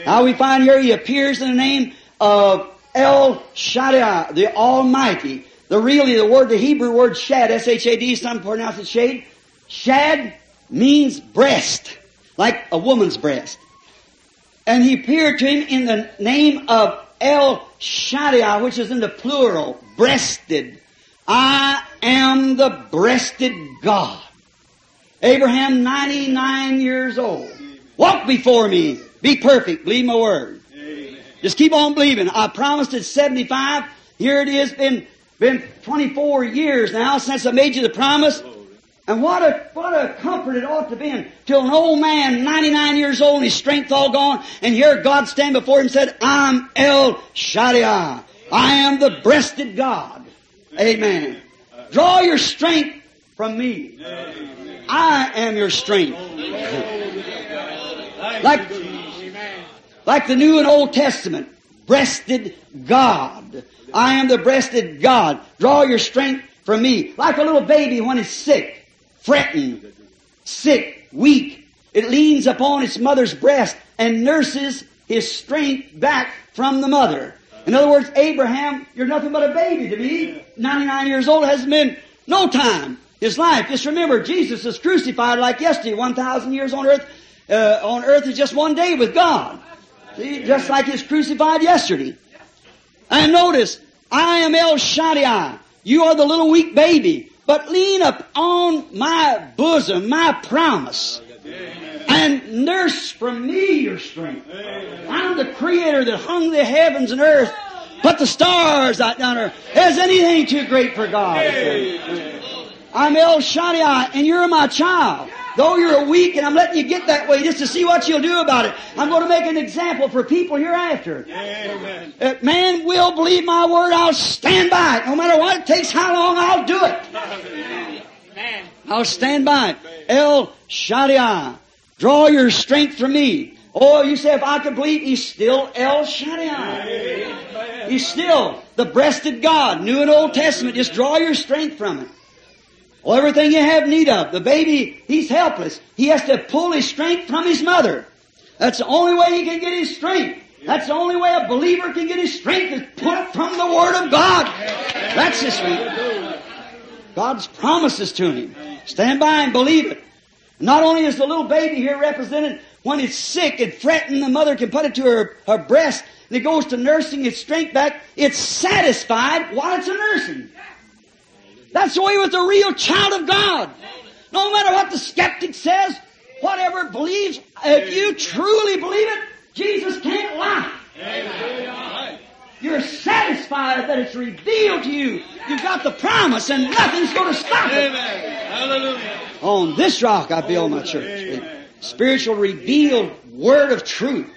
Now we find here he appears in the name of El Shaddai, the Almighty. The Hebrew word shad, S-H-A-D, some pronounce it shade. Shad means breast, like a woman's breast. And he appeared to him in the name of El Shaddai, which is in the plural, breasted. I am the breasted God. Abraham, 99 years old. Walk before me. Be perfect. Believe my word. Amen. Just keep on believing. I promised at 75. Here it is. Been 24 years now since I made you the promise. And what a comfort it ought to be till an old man, 99 years old, and his strength all gone, and here God stand before him and said, I'm El Shaddai. I am the breasted God. Amen. Draw your strength from me. I am your strength. Like the New and Old Testament, breasted God. I am the breasted God. Draw your strength from me. Like a little baby when it's sick, fretting, sick, weak. It leans upon its mother's breast and nurses his strength back from the mother. In other words, Abraham, you're nothing but a baby to me. 99 years old, hasn't been no time. His life. Just remember, Jesus is crucified like yesterday. 1,000 years on earth. On earth is just one day with God. See, just like He's crucified yesterday. And notice, I am El Shaddai. You are the little weak baby. But lean up on my bosom, my promise. And nurse from me your strength. I'm the Creator that hung the heavens and earth. Put the stars out down there. Is anything too great for God? I'm El Shaddai, and you're my child. Though you're weak, and I'm letting you get that way just to see what you'll do about it. I'm going to make an example for people hereafter. Amen. If man will believe my word, I'll stand by it. No matter what it takes, how long, I'll do it. Amen. I'll stand by it. El Shaddai. Draw your strength from me. Oh, you say if I could believe, He's still El Shaddai. Amen. He's still the breasted God. New and Old Testament. Just draw your strength from it. Well, everything you have need of. The baby, he's helpless. He has to pull his strength from his mother. That's the only way he can get his strength. That's the only way a believer can get his strength is put from the Word of God. That's his strength. God's promises to him. Stand by and believe it. Not only is the little baby here represented when it's sick and fretting, the mother can put it to her breast, and it goes to nursing its strength back. It's satisfied while it's a nursing. That's the way with the real child of God. No matter what the skeptic says, whatever believes, if you truly believe it, Jesus can't lie. You're satisfied that it's revealed to you. You've got the promise and nothing's going to stop it. Hallelujah. On this rock I build my church. Spiritual revealed word of truth.